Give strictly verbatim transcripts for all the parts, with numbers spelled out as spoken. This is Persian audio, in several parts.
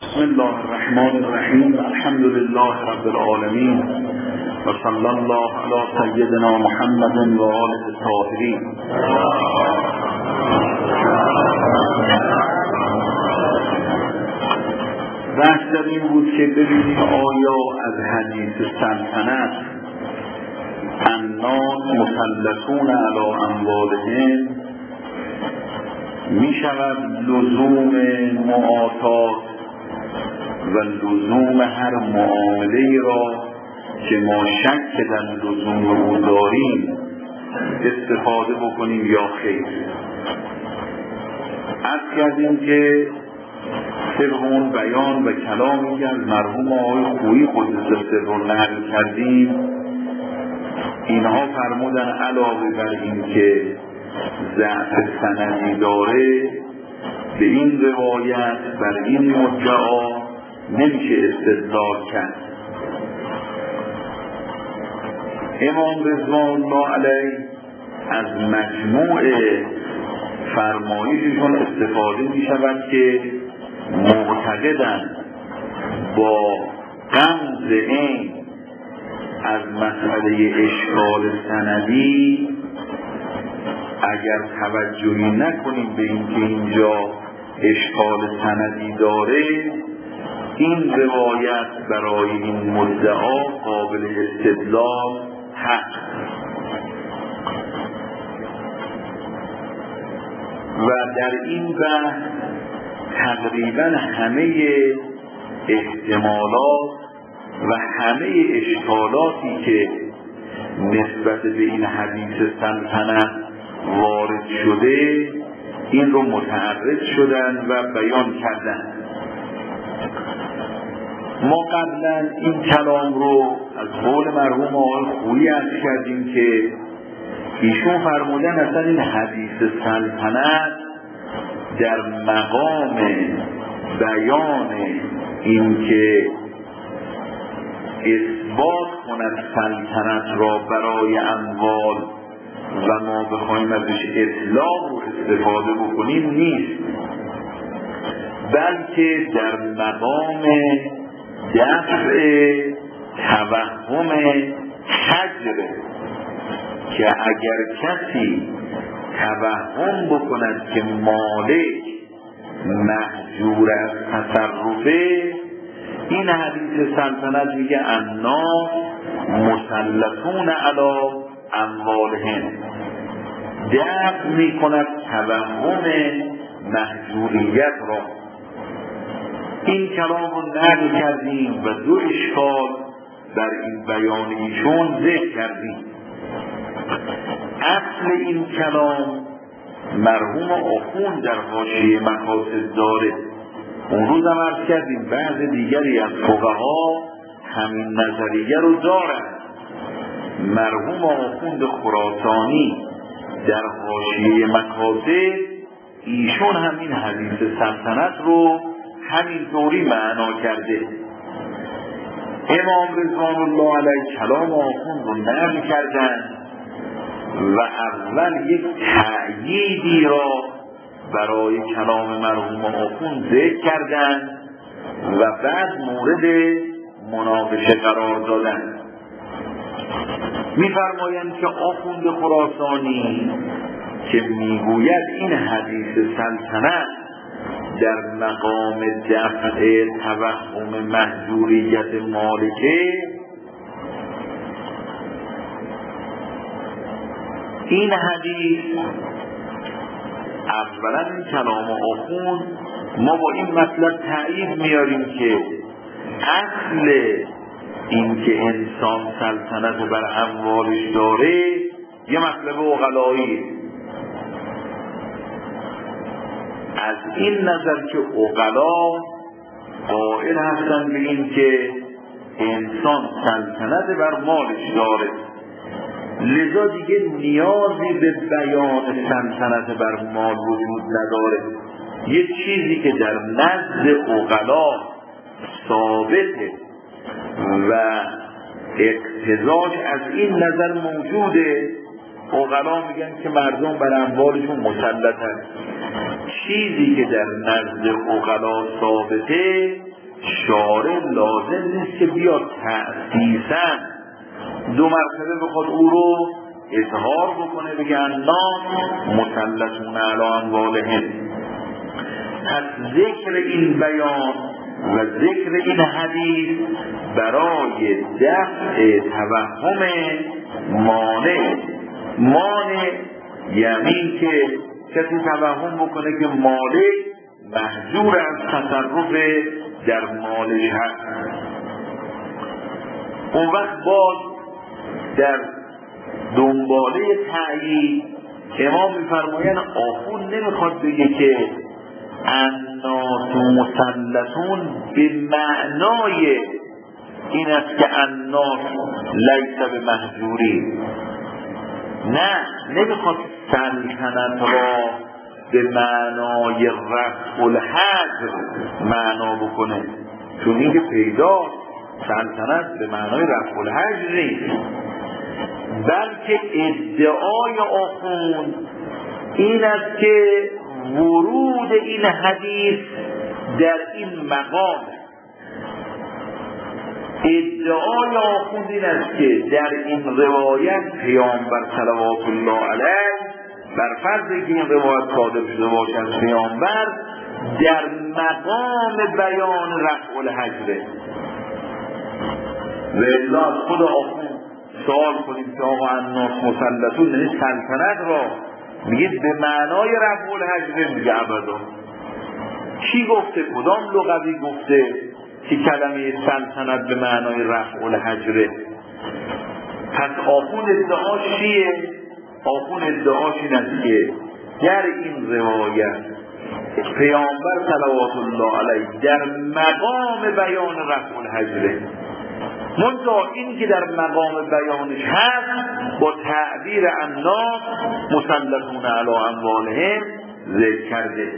بسم الله الرحمن الرحیم. الحمد لله رب العالمین و صلی الله علی سیدنا محمد و آله الطاهرین. بحث در این بود که ببینیم آیا از حدیث سلطنت الناس مسلطون علی اموالهم می شود لزوم معاطات و لزوم هر معامله را که ما شک در لزوم او داریم استفاده بکنیم یا خیر؟ عرض کردیم که طبق اون بیان و کلامی که از مرحوم آقای خویی قدس سره نقل کردیم، اینها فرمودن علاوه بر این که ضعف سندی داره، به این روایت بر این مدعا نمیشه استدلال کرد. امام رضوان الله علیه از مجموع فرمایششون استفاده می شود که معتقدند با غمز این از مسئله اشکال سندی اگر توجهی نکنیم به این که اینجا اشکال سندی داره، این روایت برای این مدعا قابل استدلال هست و در این بحث تقریبا همه احتمالات و همه اشکالاتی که نسبت به این حدیث سلطنت وارد شده این رو متعرض شدن و بیان کردن. ما قبلا این کلام رو از قول مرحوم آقای خویی عرض کردیم که ایشون فرمودن اصلا این حدیث سلطنت در مقام بیان این که اثبات کند سلطنت را برای اموال و ما بخوایم ازش اطلاق و استفاده بکنیم نیست، بلکه در مقام دفع توهم حجر، که اگر کسی توهم بکند که مالک محجور از تصرفه، این حدیث سلطنت میگه الناس مسلطون علی اموالهم، دفع میکند توهم محجوریت را. این کلام رو نقل کردیم و دو اشکال در این بیان ایشون ذکر کردیم. اصل این کلام مرحوم آخوند در حاشیه مقاصد داره. اون روز هم عرض کردیم بعض دیگری از فقها همین نظریه رو دارن. مرحوم آخوند خراسانی در حاشیه مقاصد ایشون همین حدیث سلطنت رو همین طوری معنا کرده. امام رضوان الله علیه کلام آخوند رو نقل کردن و اول یک تأییدی را برای کلام مرحوم آخوند ذکر کردن و بعد مورد مناقشه قرار دادن. می‌فرمایند که آخوند خراسانی که میگوید این حدیث سلطنت در مقام دفع توهم محجوریت مالکه، این حدیث اولا این کلام آخوند ما با این مطلب تأیید میاریم که اصل این که انسان سلطنت بر اموالش داره یه مطلب عقلایی. از این نظر که عقلا قائل هستن به این که انسان سلطنت بر مالش داره، لذا دیگه نیازی به بیان سلطنت بر مال وجود نداره. یه چیزی که در نزد عقلا ثابته و اقتضاش از این نظر موجوده، عقلا میگن که مردم بر اموالشون مسلطن. چیزی که در نزد عقلا ثابته شارع لازم نیست که بیاد تأسیساً دو مرتبه بخواد او رو اظهار بکنه بگه الناس مسلطون علی اموالهم. پس ذکر این بیان و ذکر این حدیث برای دفع توهم مانع مانع یعنی که کسی توهم بکنه که مالک محجور از تصرف در مالش هست. اون وقت باز در دنباله تعیین امام می‌فرمایند آخوند نمیخواد بگه که الناس مسلطون به معنای این است که الناس لیس به محجوری، نه، نمیخواد سلطنت را به معنای رفع الحجر معنا بکنه، چون این که پیدا سلطنت به معنای رفع الحجر نیست، بلکه ادعای آخوند این است که ورود این حدیث در این مقام، ادعای آخوند این است که در این روایت پیامبر صلوات الله علیه بر فرضی که این روایت صادر شده باشه از پیامبر در مقام بیان رفع الحجر. و الا از خود آخوند سوال کنیم که آقا الناس مسلطون یعنی سلطنت را میگید به معنای رفع الحجر؟ میگه ابدا. کی گفته؟ کدام لغوی گفته که کلمه سلطنت به معنای رفع الحجر؟ پس آخوند ادعاش چیه؟ آخوند ادعاش این است که در این روایت پیامبر صلوات الله علیه در مقام بیان رفع الحجر، منتها این که در مقام بیانش هست با تعبیر الناس مسلطون علی اموالهم ذکر کرده.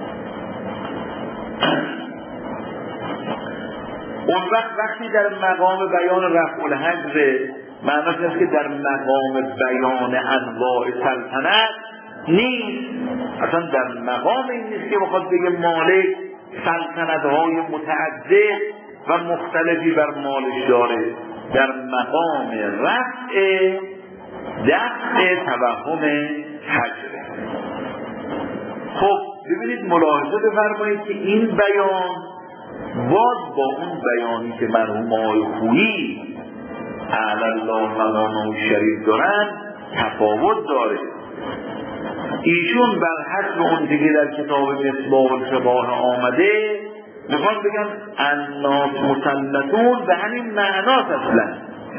اون وقت وقتی در مقام بیان رفع الحجر معناش است که در مقام بیان انواع سلطنت نیست، اصلا در مقام این نیست که بخواد بگه مالک سلطنت‌های متعدد و مختلفی بر مالش داره، در مقام رفع دفع توهم حجر. خب ببینید ملاحظه بفرمایید که این بیان باز با اون بیانی که مرحوم آقای خویی اعلی الله مقامه شریف دارن تفاوت داره. ایشون بر حسب اون دیگه در کتاب مصباح الفقه آمده میخوان بگن الناس مسلطون به همین معناست اصلا،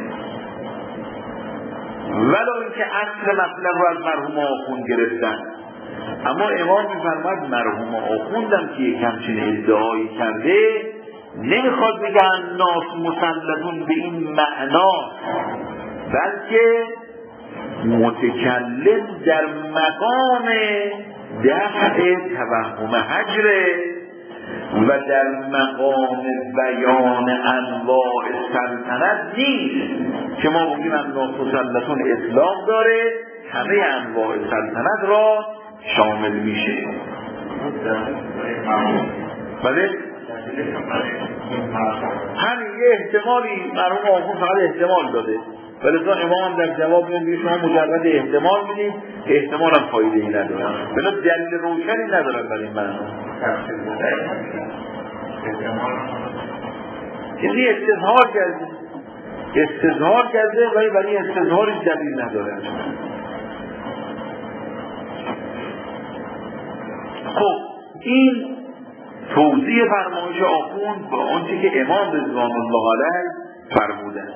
ولو اینکه اصل مطلب رو از مرحوم آخوند گرفتن. اما امام میفرماید مرحوم آخوندم که یک همچین ادعایی کرده نمیخواد بگه الناس مسلطون به این معنا، بلکه متکلم در مقام دفع توهم حجر و در مقام بیان انواع سلطنت نیست که ما بگیم الناس مسلطون اطلاق داره همه انواع سلطنت را شامل میشه. بله همین یه احتمالی مرحوم آخوند فقط احتمال داده، ولی تا امام در جواب میگه شما مجرد احتمال میدید، احتمال هم فایده ای نداره، بلا دلیل روشنی نداره برای این معنا. یعنی استظهار کرده استظهار کرده ولی برای استظهارش دلیل نداره. خب این توضیح فرمایش آخوند با آنچه که امام رضوان الله علیه فرمودند.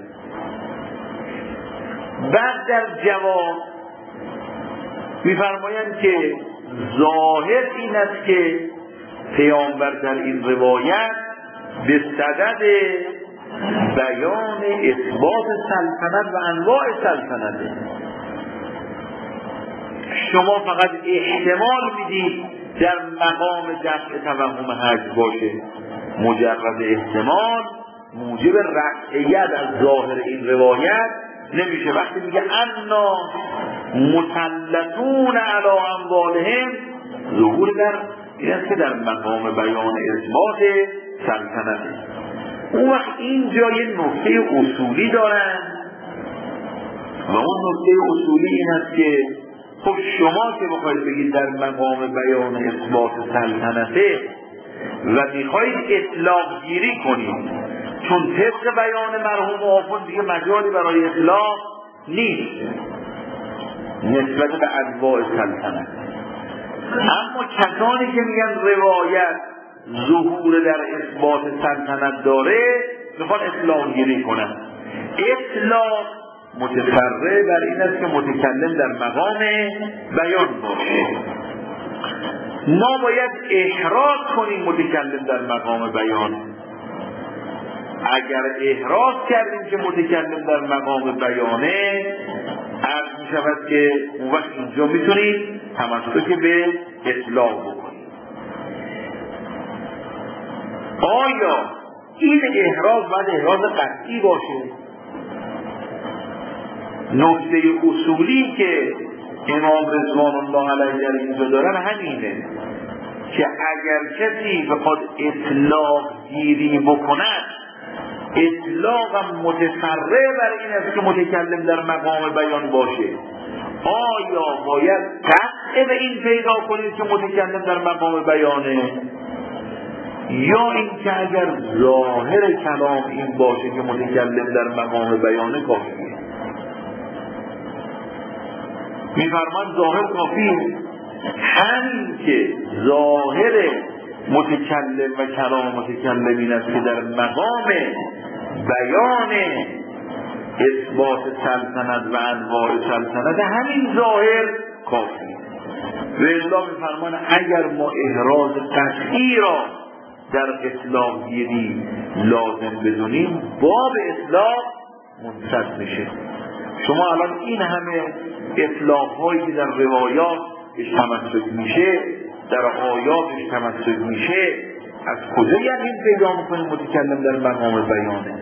بعد در جواب میفرمایند که ظاهر این است که پیامبر در این روایت به صدد بیان اثبات سلطنت و انواع سلطنت، شما فقط احتمال میدید در مقام دفع توهم حجر باشه. مجرد احتمال موجب رفعیت از ظاهر این روایت نمیشه. وقتی میگه انا مسلطون علی اموالهم ظهور در این است که در مقام بیان اثبات سلطنت. اون وقت اینجا یه نکته اصولی دارن و اون نکته اصولی این است که خب شما که بخواید بگید در مقام بیان اثبات سلطنته و میخواید اطلاق گیری کنید، چون طبق بیان مرحوم آخوند دیگه مجالی برای اطلاق نیست نسبت به انواع سلطنت. اما کسانی که میگن روایت ظهور در اثبات سلطنت داره میخوان اطلاق گیری کنن. اطلاق متفرع بر این است که متکلم در مقام بیان باشه. ما باید احراز کنیم متکلم در مقام بیان. اگر احراز کردیم که متکلم در مقام بیانه، عرض می شود که اون وقت اینجا میتونید تمسک به اطلاق بکنید. آیا این احراز باید احراز قطعی باشه؟ نکته اصولی که امام رضوان الله علیه در اینجا دارن همینه که اگر کسی بخواد اطلاق گیری بکند، اطلاقم متفرع بر این است که متکلم در مقام بیان باشه. آیا باید قطع به این پیدا کنید که متکلم در مقام بیانه، یا این که اگر ظاهر کلام این باشه که متکلم در مقام بیانه کافیه؟ می‌فرماید ظاهر کافیه. همین که ظاهر متکلم و کلام متکلم این است که در مقام بیان اثبات سلطنت و انواع سلطنت، همین ظاهر کافیه. و الا می‌فرماید اگر ما احراز قطعی را در اطلاق گیری لازم بدونیم، باب اطلاق منصد میشه. شما الان این همه اطلاق هایی که در روایات بهش تمسک میشه، در آیاتش تمسک میشه، از کجا یقین پیدا میکنیم متکلم در مقام بیانه؟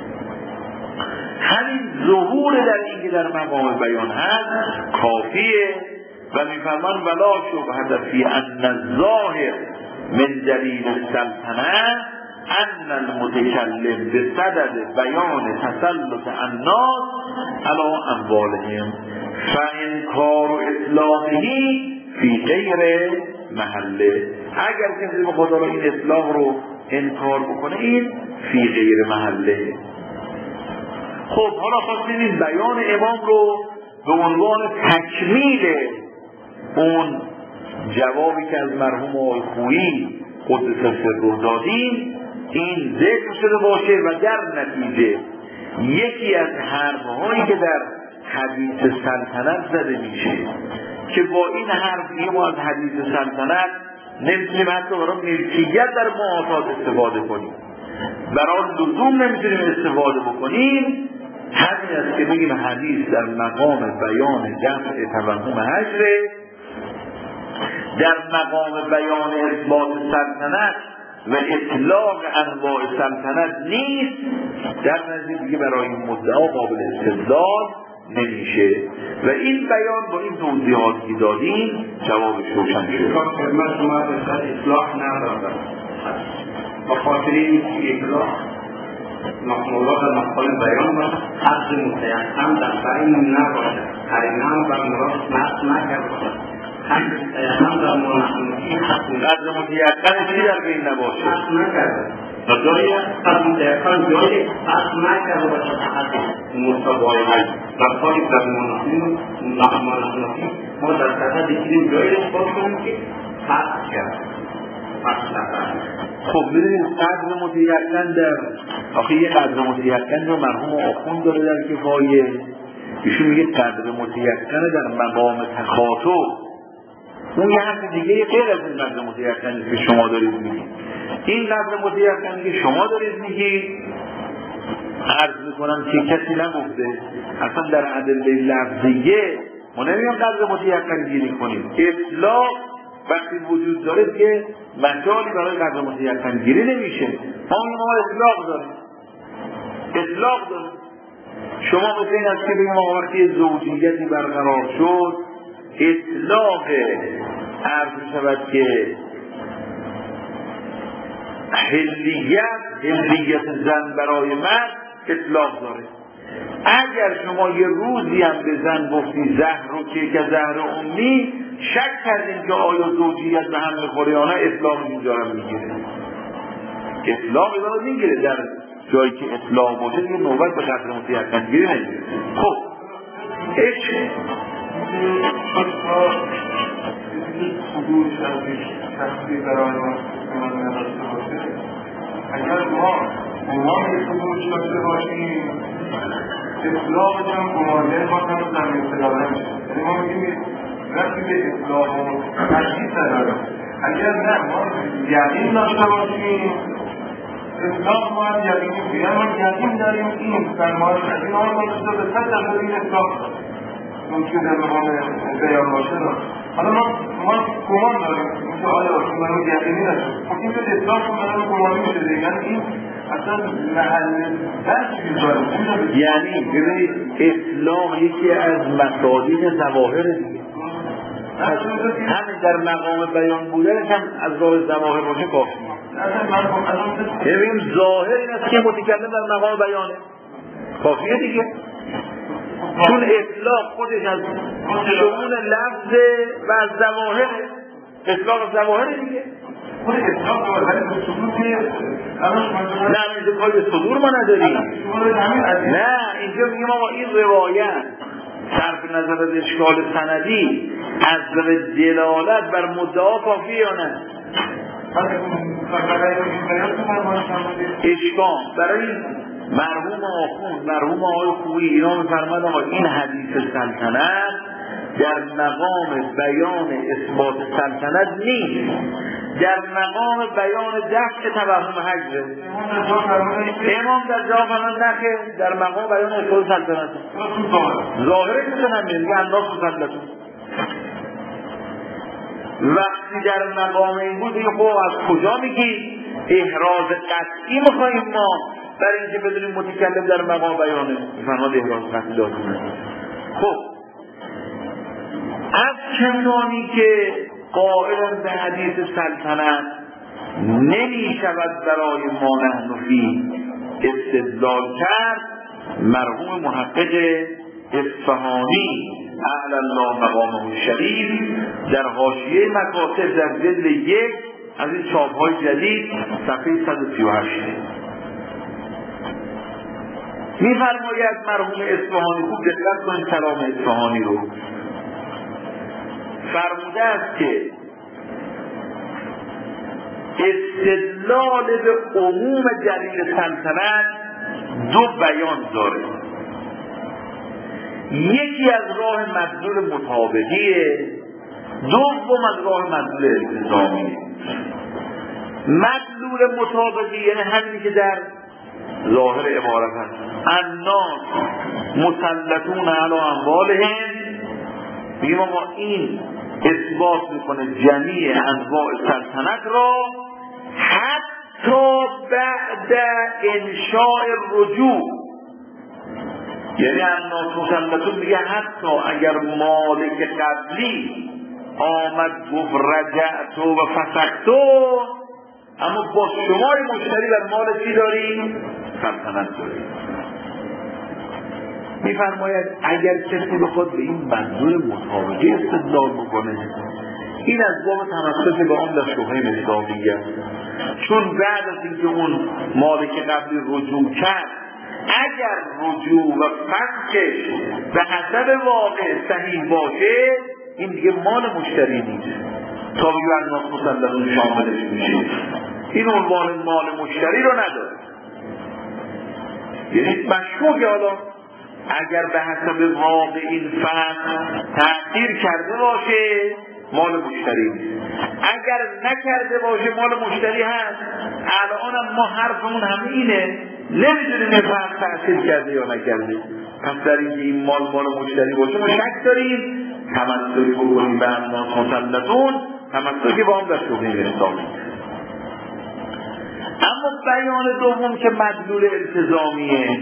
همین ظهور در این که در مقام بیان هست کافیه. و میفرمان ولا شبهه فی ان الظاهر من دلیل السلطنه ان المتکلم بصدد بیان تسلط الناس علی اموالهم فانکار اطلاقه فی غیر محله. اگر کسی به خدا را این اطلاق رو انکار بکنه، این فی غیر محله. خب حالا خواستیم این بیان امام رو به عنوان تکمیل اون جوابی که از مرحوم آقای خویی قدس سره دادیم این ذکر شده باشه و در نتیجه یکی از حرفهایی که در حدیث سلطنت زده میشه که با این حرف ما از حدیث سلطنت نمیتونیم حتی برای ملکیت در معاصات استفاده کنیم، برای لزوم نمیتونیم استفاده بکنیم، همین است که بگیم حدیث در مقام بیان دفع توهم حجره، در مقام بیان اثبات سلطنت و اطلاق انواع سلطنت نیست، در نزدیک دیگه برای این مدعا قابل استدلال نمیشه. و این بیان با این توضیحاتی که دادیم جوابش روشن شد. خدمت شما در اصلاح ندادم با خاطر این اصلاح مقولات در مقال بیان باشه، حق متیقن در بین نباشه، قرینه بر مراد نقص نکرده باشه، حق متیقن در منحنفی قدر متیقن چی در بین نباشه؟ نقص نکرده جایی حق متیقن جایی نقص نکرده باشه، حق متبایعی در کاری در منحنفی ما در سطح دیگرین جایی رو باز کنیم که حق کرده. خب ببینید قدر متیقن در آخه یه قدر متیقن رو مرحوم آخوند داره در کفایه، ایشون میگه قدر متیقن در مقام تخاطب، اون یه حرف دیگه غیر از این قدر متیقنی که شما دارید میگید. این قدر متیقنی که شما دارید میگید عرض میکنم که کسی نگفته، اصلا در ادله لفظیه ما نمیگم قدر متیقن گیری کنیم. اطلاق وقتی وجود داره که مجالی برای قدر متیقن گیری نمیشه. ما ما اطلاق داریم، اطلاق داریم. شما مثل این است که بگیم آقا وقتی زوجیتی برقرار شد، اطلاق عرض شود که حلیت حلیت زن برای مرد اطلاق داره. اگر شما یه روزی هم به زن گفتی زهر رو که که زهر امی، شک کردیم که آیا زوجیت به هم میخوره یا نه، اطلاق اینجا رو میگیره. اطلاق اینجا رو میگیره در جایی که اطلاق باشه یه نوبت به خطر متیقن گیری نمیگیره. خب عشق خدوش از شخصی برای ما من نداشته باشه، اگر ما گمان خدوش داشته باشیم اطلاق هم گمانده ما هم زمین صداره میشه. یعنی ما میگیم رفتی به اطلاق و تشکیل ندارم. اگر نه ما یقین داشته باشیم اطلاق ما هم یقینی بگیم ما یقین داریم این فرمان از این آن داشته به صد درصد این اطلاق داریم ممکن در مقام بیان باشه دارم. حالا ما ما گمان داریم میشه آیا من یقینی نشد خب این به اطلاق من گمانی میشه دیگه. یعنی این اصلا محل درکی داره. یعنی ببینید اطلاق یکی از مصادیق ظواهر دیگه، همین در مقام بیان بودنش هم از راه ظواهر باشه کافی. ببین ظاهر این است که متکلم در مقام بیانه کافیه دیگه، چون اطلاق خودش از شمول لفظ و از ظواهر، اطلاق ظواهر دیگه. خود اطلاق ظواهر به صدور که نه اینجا کاری به صدور ما نداریم. نه اینجا میگیم آقا این روایت صرف نظر از اشکال سندی از دلالت بر مدعا کافیه یا نه؟ اشکال برای مرحوم آخوند مرحوم آقای خویی اینا میفرماد آقا این حدیث سلطنت در مقام بیان اثبات سلطنت نیست، در مقام بیان دفع توهم حجره. امام در جواب فرمان نخه در مقام بیان اثبات سلطنت ظاهره میتونم میگه انداز سلطنتون. وقتی در مقام این بود دیگه خب از کجا میگی احراز قطعی میخواییم ما برای اینکه بدونیم متکلم در مقام بیانه فرمان احراز قطعی داریم. خب از کسانی که قائل به حدیث سلطنت نمی شود برای ما نحن فی استدلال کرد مرحوم محقق اصفهانی اعلی الله مقامه الشریف در حاشیه مکاتب در جلد یک از این چاپ‌های جدید صفحه صد و سی و هشت می‌فرماید مرحوم اصفهانی، خوب دقت کنید کلام اصفهانی رو، فرموده است که استدلال به عموم دلیل سلطنت دو بیان داره. یکی از راه مدلول مطابقیه، دوم از راه مدلول التزامیه. مدلول مطابقی یعنی همینی که در ظاهر عبارت هست الناس مسلطون علی اموالهم، میگیم ما این اثبات میکنه جمیع انواع سلطنت را حتی بعد انشاء رجوع، یعنی الناس مسلطون میگه حتی اگر مالک قبلی آمد گفت رجعت و فسختو، اما با شمای مشتری بر مال چی داریم؟ سلطنت داریم. میفرماید اگر کسی بخواد به این منظور مطابقی استدلال بکنه این از باب تمسک به آن در شبهه اسلامیه، چون بعد از اینکه اون مالک قبلی رجوع کرد اگر رجوع و فسخش به حسب واقع صحیح باشه این دیگه مال مشتری نیست تا بگه الناس مسلطون شاملش میشه، این عنوان مال مشتری رو نداره. یعنی مشکوکه حالا اگر به حسب واقع این فهم تأثیر کرده باشه مال مشتری نیست، اگر نکرده باشه مال مشتری هست. الان ما حرفمون همه اینه، نمیدونیم این فهم تأثیر کرده یا نکرده، پس در اینکه این مال مال مشتری باشه ما شک داریم، تمسک بکنیم به الناس مسلطون، تمسک با هم در شبهه اسلامی. اما بیان دوم که مدلول التزامیه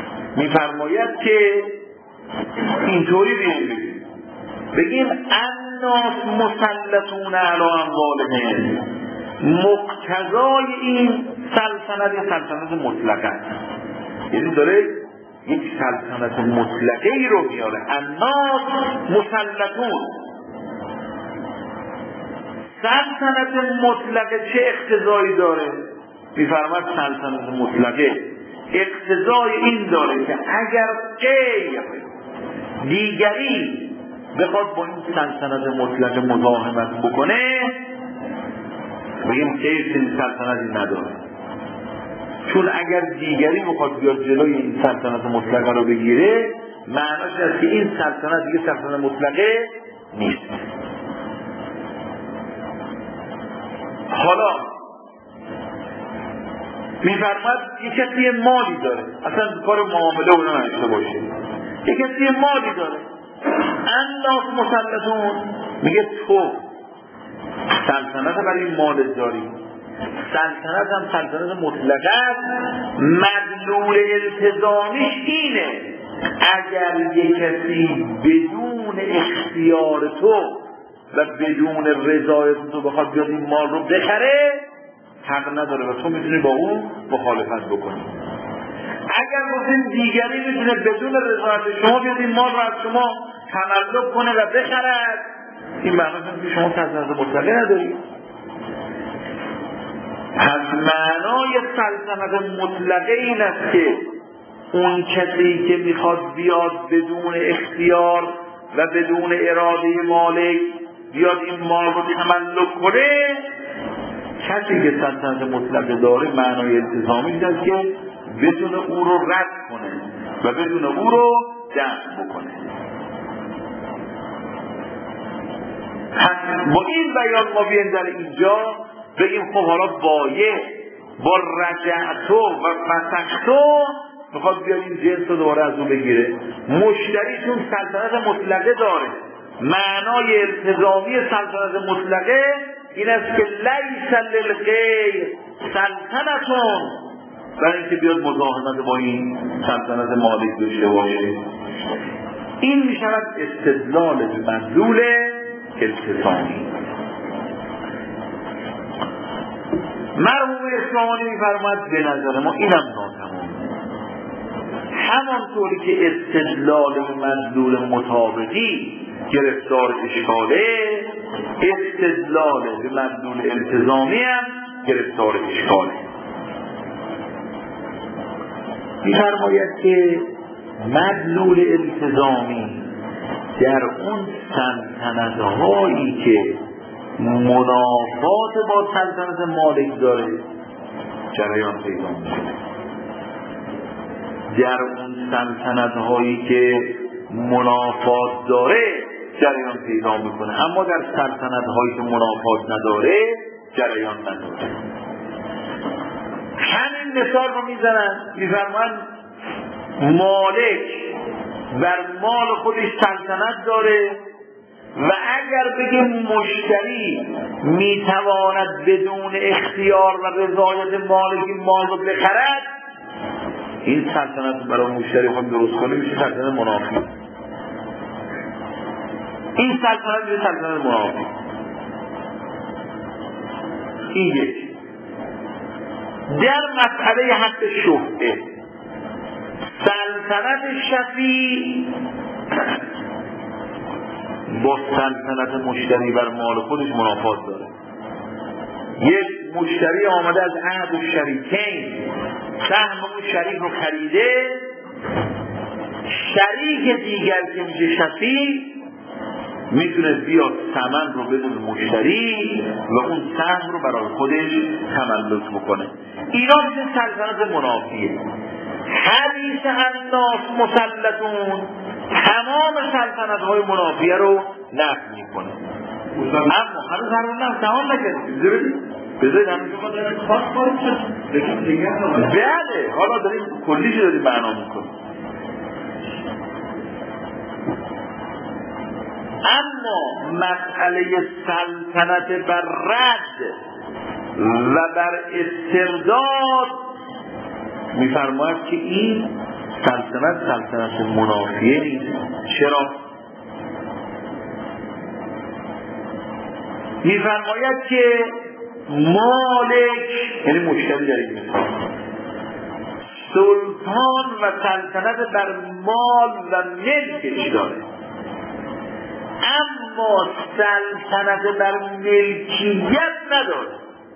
میفرماید که اینطوری بگیم بگیم ان الناس مسلطون علی اموالهم، مقتضای این سلطنت سلطنت مطلقه است. یعنی داره یک سلطنت مطلقه ای رو میاره. الناس مسلطون، سلطنت مطلقه چه اقتضایی داره؟ میفرماد سلطنت مطلقه اقتضای این داره که اگر غیر دیگری بخواد با این سلطنت مطلقه مزاحمت بکنه، بگیم غیر چنین سلطنتی نداره. چون اگر دیگری بخواد بیاد جلوی این سلطنت مطلقه رو بگیره، معناش است که این سلطنت دیگه سلطنت مطلقه نیست. حالا میفرماد یک کسی مالی داره، اصلا کار معامله اونا نشته باشه، یک کسی مالی داره، الناس مسلطون، میگه تو سلطنت برای این مال داری، سلطنت هم سلطنت مطلقه است، مدلول التزامیش اینه اگر یک کسی بدون اختیار تو و بدون رضایت تو بخواد بیاد این مال رو بخره، حق نداره و تو میتونی با اون مخالفت بکنی. اگر گفتیم دیگری میتونه بدون رضایت شما بیاد این مال رو از شما تملک کنه و بخرد، این معنی که شما سلطنت مطلقه نداری. پس معنای سلطنت مطلقه این است که اون کسی که میخواد بیاد بدون اختیار و بدون اراده مالک بیاد این مال رو تملک کنه، کسی که سلطنت مطلقه داره معنای التزامی است که بدون او رو رد کنه و بدون او رو دفع بکنه. پس با این بیان ما بیایم در اینجا بگیم خب حالا بایع با رجعتو و فسختو میخواد بیاد این جنس رو دوباره از اون بگیره. مشتری چون سلطنت مطلقه داره، معنای التزامی سلطنت مطلقه این است که لیس للغیر سلطنتون، برای اینکه بیاد مزاحمت با این سلطنت مالک داشته باشه. این میشود استدلال به مدلول التزامی. مرحوم اصفهانی میفرماید به نظر ما اینم ناتمام، همانطوری که استدلال به مدلول مطابقی گرفتار اشکاله، استدلال به مدلول التزامی هم گرفتار اشکاله. می‌فرماید که مدلول التزامی در اون سلطنت‌هایی که منافات با سلطنت مالک داره جریان پیدا می‌کنه. در اون سلطنت‌هایی که منافات داره جریان پیدا میکنه، اما در سلطنت‌هایی که منافات نداره جریان نداره. همین مثال رو میزنن، میفرمان مالک بر مال خودش سلطنت داره و اگر بگیم مشتری میتواند بدون اختیار و رضایت مالک این مال رو بخرد، این سلطنت برای مشتری خود درست کنه میشه سلطنت منافی. این سلطنت میشه سلطنت منافی. این یک. در مسئله حق شفعه، سلطنت شفیع با سلطنت مشتری بر مال خودش منافات داره. یک مشتری آمده از عهد و شریکین سهم اون شریک رو خریده، شریک دیگر که میشه شفیع میتونه بیاد ثمن رو بدون مشتری و اون سهم رو برای خودش تملک بکنه. اینا میشه سلطنت منافیه. حدیث الناس مسلطون تمام سلطنت های منافیه رو نفی میکنه. اما هنوز هنوز نه تمام نکردیم. بذارید همینجا ما داریم خاص خواهیم شد بگیم دیگر رو بله حالا داریم کلیش داریم معنا میکنیم. اما مسئله سلطنت بر رد و بر استرداد میفرماید که این سلطنت سلطنت منافیه نیست. چرا؟ میفرماید که مالک یعنی مشتری در این مثال سلطان و سلطنت بر مال و ملکش داره، اما سلطنت بر ملکیت نداره.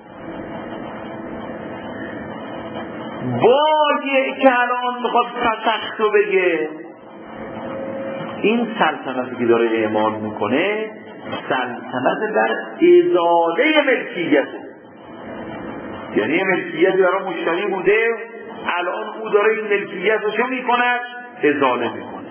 باید که الان میخواد فسختو بگه، این سلطنتی که داره اعمال میکنه سلطنت بر ازاله ملکیت، یعنی ملکیت برای مشتری بوده، الان او داره این ملکیت رو چه میکنه؟ ازاله میکنه.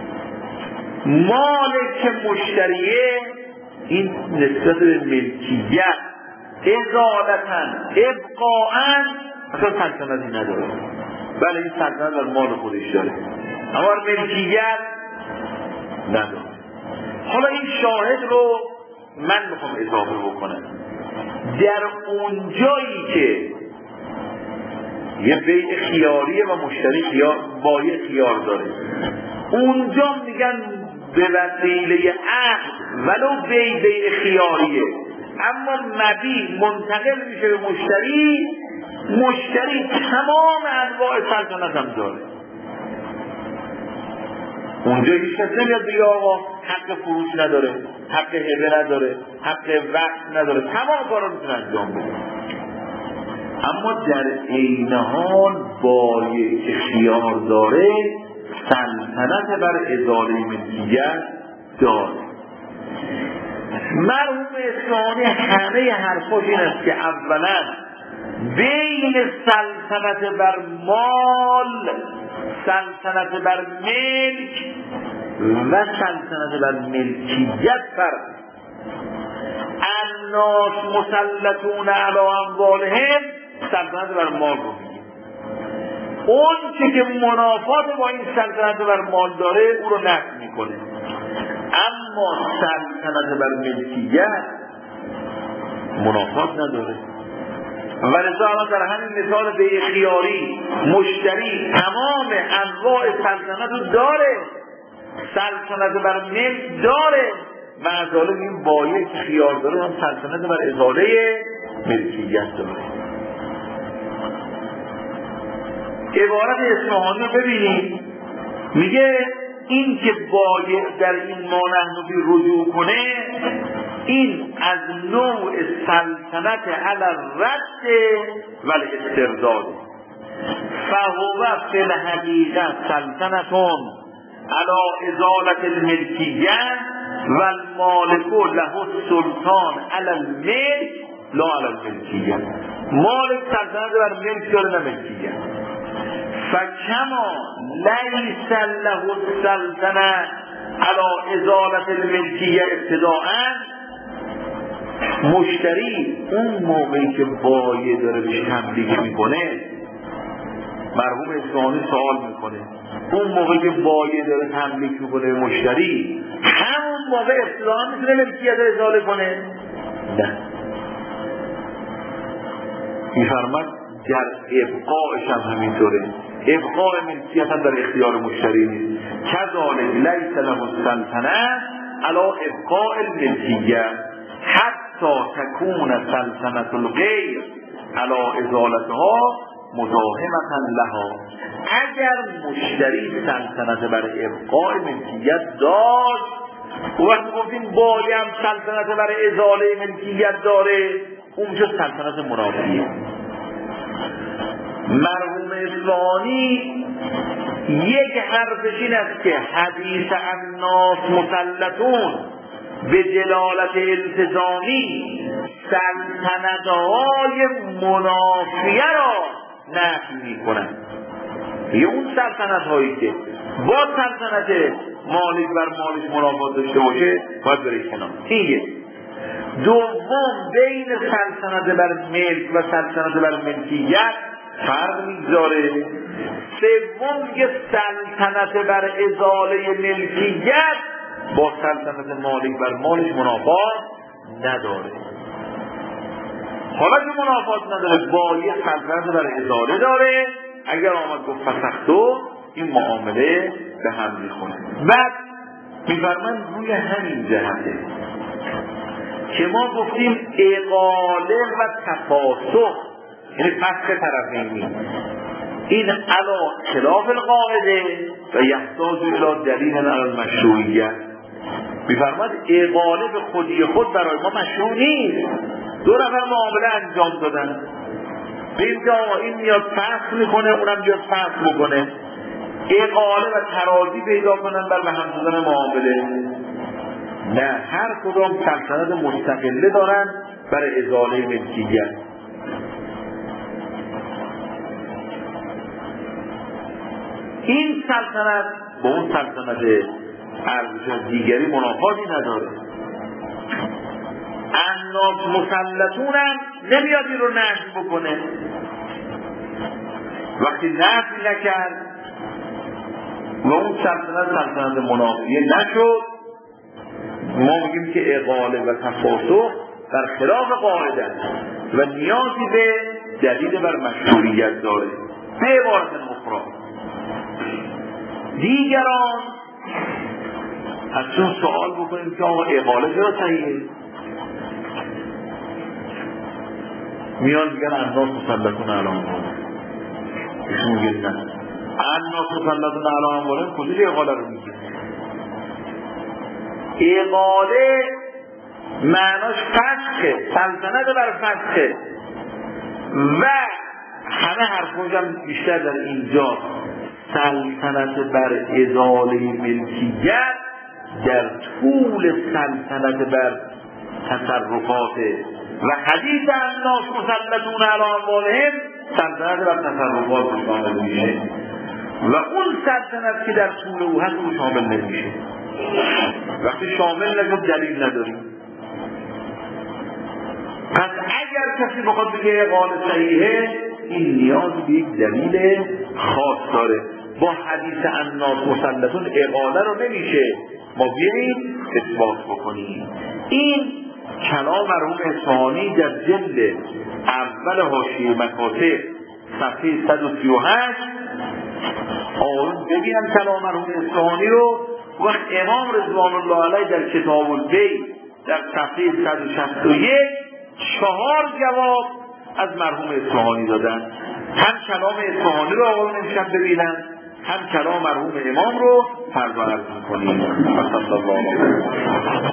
مالک مشتریه این نسبت به ملکیت ازالتن ابقاعن اصلا سلطنتی نداره، بله این سلطنت بر مال خودش داره اما ملکیت نداره. حالا این شاهد رو من میخوام اضافه بکنم. در اون جایی که یه بیع خیاریه و مشتری خیار بایع خیار داره، اونجا میگن به وسیله عقد ولو بیع بیع خیاریه اما مبیع منتقل میشه به مشتری، مشتری تمام انواع سلطنت هم داره. اونجا هیچ کس نمیاد بگه آقا حق فروش نداره، حق هبه نداره، حق وقت نداره، تمام کارا میتونه انجام بده. اما در عین حال بایع که خیار داره سلطنت بر ازاله ملکیت داره. مرحوم اصفهانی همه حرفاش این است که اولا بین سلطنت بر مال، سلطنت بر ملک و سلطنت بر ملکیت فرق. الناس مسلطون علی اموالهم سلطنت بر مال رو میگه، اون چه که منافات با این سلطنت بر مال داره او رو نقض میکنه، اما سلطنت بر ملکیت منافات نداره. و لذا الان در همین مثال بیع خیاری مشتری تمام انواع سلطنت رو داره، سلطنت بر ملک داره، معذاله این بایع که خیار داره هم سلطنت بر ازاله ملکیت داره. عبارت اصفهانی رو ببینید، میگه این که بایع در این مانحنفی رجوع کنه این از نوع سلطنت علی الرد و الاسترداد، فهو فی الحقیقه سلطنتون علی ازالت الملکیه و المالک له السلطان علی الملک لا علی الملکیه. مالک سلطنت بر ملک داره نه ملکیه. فکما لیس له السلطنه علی ازالت الملکیه ابتداءً، مشتری اون موقعی که بایع داره بهش تملیک میکنه، مرحوم اصفهانی سوال میکنه اون موقعی که بایع داره تملیک میکنه به مشتری همون موقع ابتداءً میتونه ملکیت رو ازاله کنه؟ نه. میفرماد در ابقاعش هم همینطوره، ابقاء ملکیت هم در اختیار مشتری نیست. کذالک لیس له السلطنه علی ابقاء الملکیه حتی تکون سلطنت الغیر علی ازالتها مداهمتا لها. اگر مشتری سلطنت بر ابقاء ملکیت داشت، و وقتی گفتیم بایع هم سلطنت بر ازاله ملکیت داره، اونجا سلطنت منافیه. مرحوم اصفهانی یک حرفش این است که حدیث الناس مسلطون به دلالت التزامی سلطنت‌های منافیه را نفی می‌کنند. یه اون سلطنت‌هایی که با سلطنت مالک بر مالک منافات داشته باشه باید بره کنار. این یک. دوم بین سلطنت بر ملک و سلطنت بر ملکیت فرق میگذاره. سوم یه سلطنت بر ازاله ملکیت با سلطنت مالک بر مالش منافات نداره. حالا که منافات نداره با یه سلطنت بر ازاله داره، اگر آمد گفت فسختو این معامله به هم میخونه. بعد میفرمند روی همین جهته که ما گفتیم اقاله و تفاسخ، یعنی فسخ طرفینی، این علا خلاف القاعده و یحتاج الی دلیل علی المشروعیت. میفرماد اقاله به خودی خود برای ما مشروع نیست. دو نفر معامله انجام دادن، به اینجا این میاد فسخ میکنه، اونم میاد فسخ میکنه، اقاله و تراضی پیدا کنن بر هم زدن معامله. نه، هر کدام سلطنت مستقله دارن برای ازاله ملکیت. این سلطنت با اون سلطنت ارزش دیگری منافاتی نداره. الناس مسلطون هم نمیاد این رو نفی بکنه. وقتی نفی نکرد و اون سلطنت سلطنت منافیه نشد، ما میگیم که اقاله و تفاسخ در خلاف قاعده و نیازی به دلیل بر مشروعیت داره. به عبارت اخرى دیگران از چون سوال بکنیم که آقا اقاله چرا صحیحه؟ میان میگن الناس مسلطون علی اموالهم. ایشون میگن نه، الناس مسلطون علی اموالهم کجا اقاله رو میگه؟ اقاله معناش فسخه، سلطنت بر فسخه و همه حرفونش هم بیشتر در اینجا سلطنت بر ازاله ملکیت در طول سلطنت بر تصرفات و حدیث الناس مسلطون علی اموالهم سلطنت بر تصرفات شامل میشه و اون سلطنت که در طول او هست او شامل نمیشه. وقتی شامل نشد دلیل نداریم. پس اگر کسی بخواد بگه اقاله صحیحه، این نیاز به یک دلیل خاص داره. با حدیث الناس مسلطون اقاله رو نمیشه ما بیاییم اثبات بکنیم. این کلام مرحوم اصفهانی در جلد اول حاشیه مکاتب صفحه صد و سی و هشت آن ببینم کلام مرحوم اصفهانی رو. وقت امام رضوان الله علیه در کتاب البیع در صفحه صد و شصت و یک چهار جواب از مرحوم اصفهانی دادن. هم کلام اصفهانی رو آقایون امشب ببینن، هم کلام مرحوم امام رو فردا عرض می‌کنیم. صلی الله علیه و